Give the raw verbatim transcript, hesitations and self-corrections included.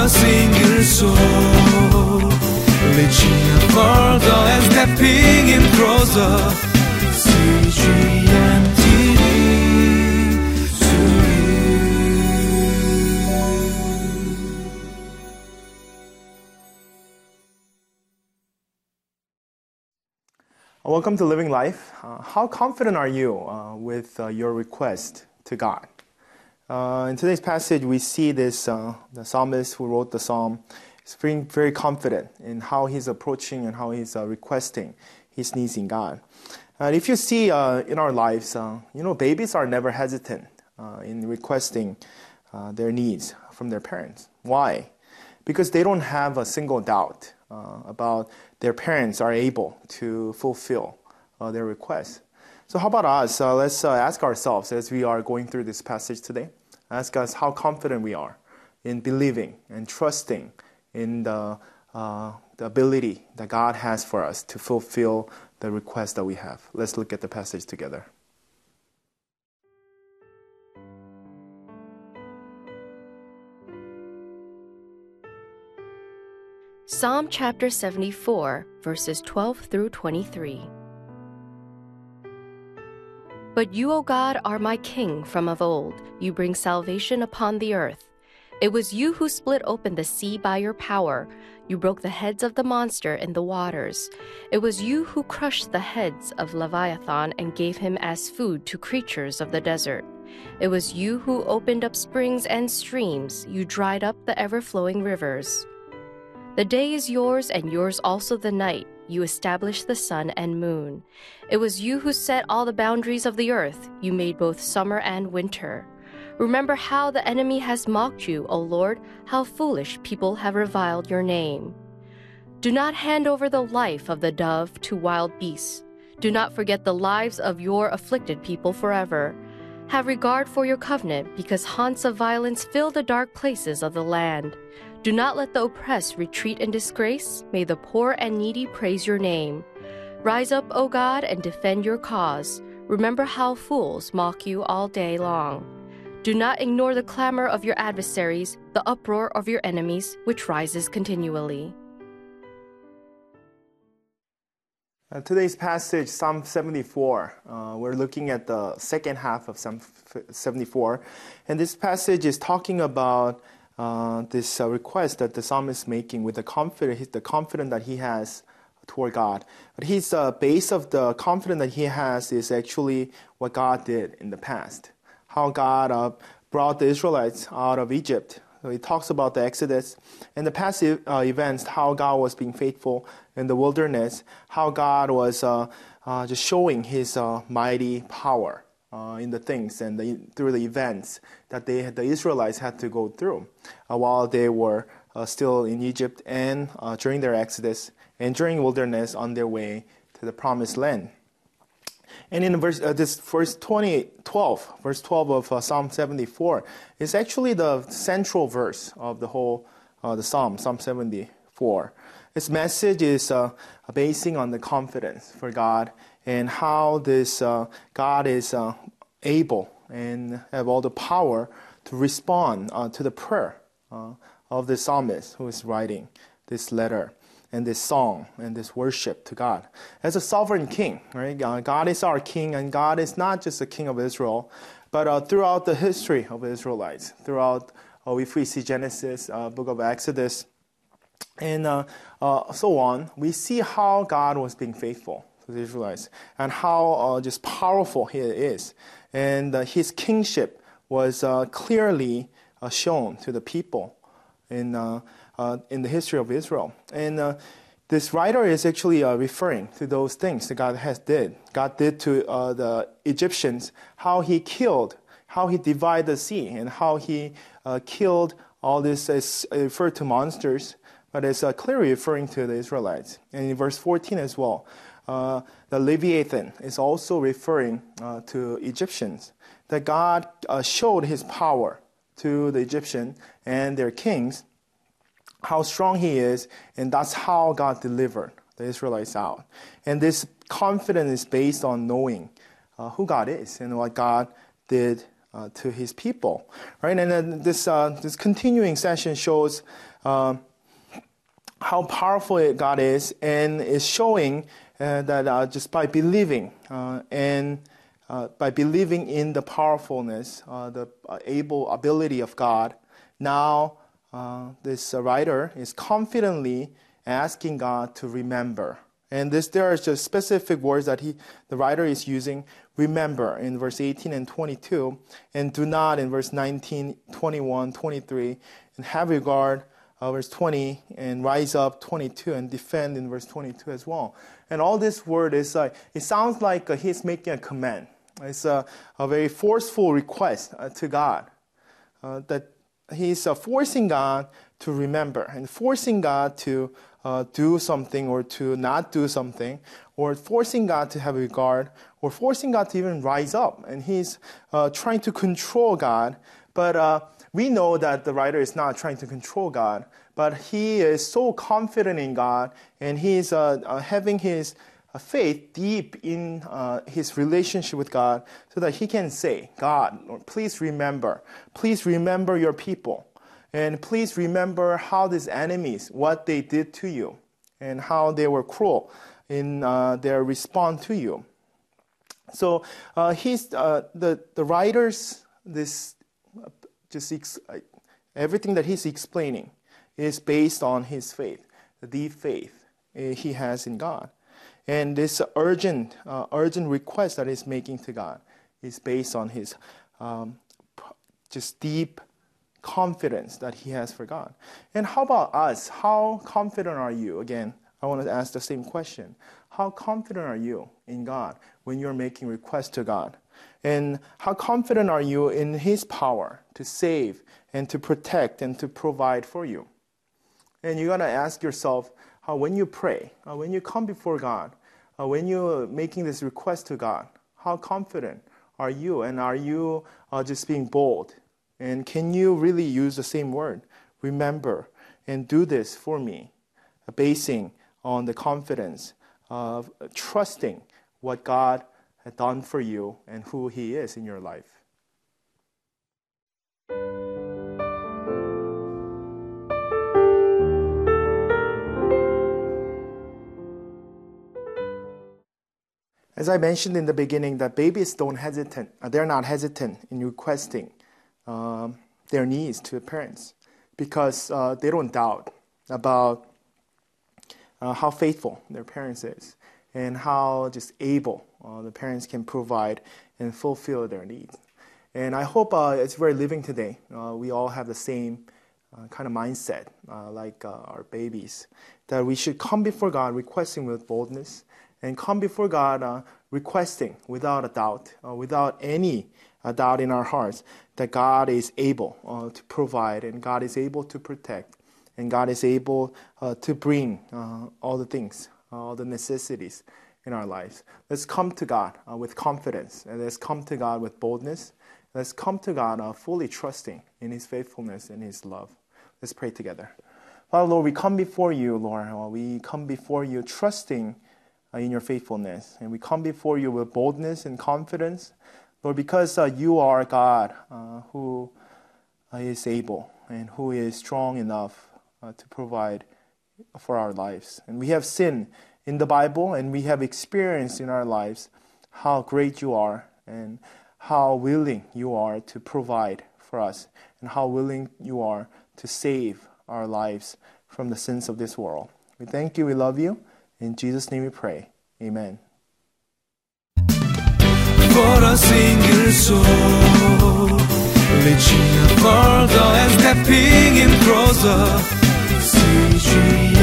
a single soul, reaching out further and stepping in closer. C G M T V to you. Welcome to Living Life. Uh, how confident are you uh, with uh, your request to God? Uh, in today's passage, we see this, uh, the psalmist who wrote the psalm is being very confident in how he's approaching and how he's uh, requesting his needs in God. And if you see uh, in our lives, uh, you know, babies are never hesitant uh, in requesting uh, their needs from their parents. Why? Because they don't have a single doubt uh, about their parents are able to fulfill uh, their requests. So how about us? Uh, let's uh, ask ourselves as we are going through this passage today. Ask us how confident we are in believing and trusting in the, uh, the ability that God has for us to fulfill the request that we have. Let's look at the passage together. Psalm chapter seventy-four, verses twelve through twenty-three. But you, O God, are my King from of old. You bring salvation upon the earth. It was you who split open the sea by your power. You broke the heads of the monster in the waters. It was you who crushed the heads of Leviathan and gave him as food to creatures of the desert. It was you who opened up springs and streams. You dried up the ever-flowing rivers. The day is yours, and yours also the night. You established the sun and moon. It was you who set all the boundaries of the earth. You made both summer and winter. Remember how the enemy has mocked you, O Lord, how foolish people have reviled your name. Do not hand over the life of the dove to wild beasts. Do not forget the lives of your afflicted people forever. Have regard for your covenant, because haunts of violence fill the dark places of the land. Do not let the oppressed retreat in disgrace. May the poor and needy praise your name. Rise up, O God, and defend your cause. Remember how fools mock you all day long. Do not ignore the clamor of your adversaries, the uproar of your enemies, which rises continually. Uh, today's passage, Psalm seventy-four, uh, we're looking at the second half of Psalm seventy-four. And this passage is talking about uh, this uh, request that the psalmist is making with the confidence, the confidence that he has toward God. But his uh, base of the confidence that he has is actually what God did in the past. How God uh, brought the Israelites out of Egypt. So he talks about the Exodus and the past uh, events, how God was being faithful in the wilderness, how God was uh, uh, just showing his uh, mighty power uh, in the things and the, through the events that they the Israelites had to go through uh, while they were uh, still in Egypt and uh, during their Exodus and during wilderness on their way to the promised land. And in verse, uh, this verse twenty, twelve, verse twelve of uh, Psalm seventy-four is actually the central verse of the whole uh, the Psalm, Psalm seventy-four. Its message is uh, basing on the confidence for God and how this uh, God is uh, able and have all the power to respond uh, to the prayer uh, of the psalmist who is writing this letter and this song and this worship to God. As a sovereign king, right? God is our king, and God is not just the king of Israel, but uh, throughout the history of the Israelites, throughout, uh, if we see Genesis, uh, book of Exodus, and uh, uh, so on, we see how God was being faithful to the Israelites and how uh, just powerful he is. And uh, his kingship was uh, clearly uh, shown to the people in uh, uh, in the history of Israel. And uh, this writer is actually uh, referring to those things that God has did. God did to uh, the Egyptians, how he killed, how he divided the sea, and how he uh, killed all this is referred to monsters, but it's uh, clearly referring to the Israelites. And in verse fourteen as well, uh, the Leviathan is also referring uh, to Egyptians. That God uh, showed his power to the Egyptians and their kings, how strong he is, and that's how God delivered the Israelites out. And this confidence is based on knowing uh, who God is and what God did uh, to his people, right? And then this uh, this continuing session shows uh, how powerful God is, and is showing uh, that uh, just by believing uh, and uh, by believing in the powerfulness, uh, the able ability of God, now uh, this uh, writer is confidently asking God to remember. And this, there are just specific words that he, the writer is using. Remember in verse eighteen and twenty-two, and do not in verse nineteen, twenty-one, twenty-three, and have regard, uh, verse twenty, and rise up, twenty-two, and defend in verse twenty-two as well. And all this word is, uh, it sounds like uh, he's making a command. It's a, a very forceful request uh, to God, uh, that he's uh, forcing God to remember and forcing God to Uh, do something or to not do something, or forcing God to have regard, or forcing God to even rise up. And he's uh, trying to control God. But uh, we know that the writer is not trying to control God, but he is so confident in God, and he's uh, uh, having his uh, faith deep in uh, his relationship with God, so that he can say, God, Lord, please remember, please remember your people. And please remember how these enemies, what they did to you, and how they were cruel in uh, their response to you. So uh, he's uh, the the writers, this uh, just ex- uh, everything that he's explaining is based on his faith, the deep faith uh, he has in God, and this urgent uh, urgent request that he's making to God is based on his um, just deep confidence that he has for God. And how about us? How confident are you? Again, I want to ask the same question. How confident are you in God when you're making requests to God? And how confident are you in his power to save and to protect and to provide for you? And you got to ask yourself, how when you pray, uh, when you come before God, uh, when you're making this request to God, how confident are you? And are you uh, just being bold? And can you really use the same word, remember, and do this for me, basing on the confidence of trusting what God had done for you and who he is in your life? As I mentioned in the beginning, that babies don't hesitate, they're not hesitant in requesting Um, their needs to the parents, because uh, they don't doubt about uh, how faithful their parents is, and how just able uh, the parents can provide and fulfill their needs. And I hope uh, as we're living today, uh, we all have the same uh, kind of mindset, uh, like uh, our babies, that we should come before God requesting with boldness, and come before God uh, requesting without a doubt, uh, without any a doubt in our hearts, that God is able uh, to provide, and God is able to protect, and God is able uh, to bring uh, all the things, all the necessities in our lives. Let's come to God uh, with confidence, and let's come to God with boldness. Let's come to God uh, fully trusting in his faithfulness and his love. Let's pray together. Father, Lord, we come before you, Lord. We come before you trusting uh, in your faithfulness, and we come before you with boldness and confidence, Lord, because uh, you are God uh, who uh, is able and who is strong enough uh, to provide for our lives. And we have seen in the Bible, and we have experienced in our lives how great you are, and how willing you are to provide for us, and how willing you are to save our lives from the sins of this world. We thank you, we love you. In Jesus' name we pray. Amen. For a single soul, reaching further and stepping in closer, C G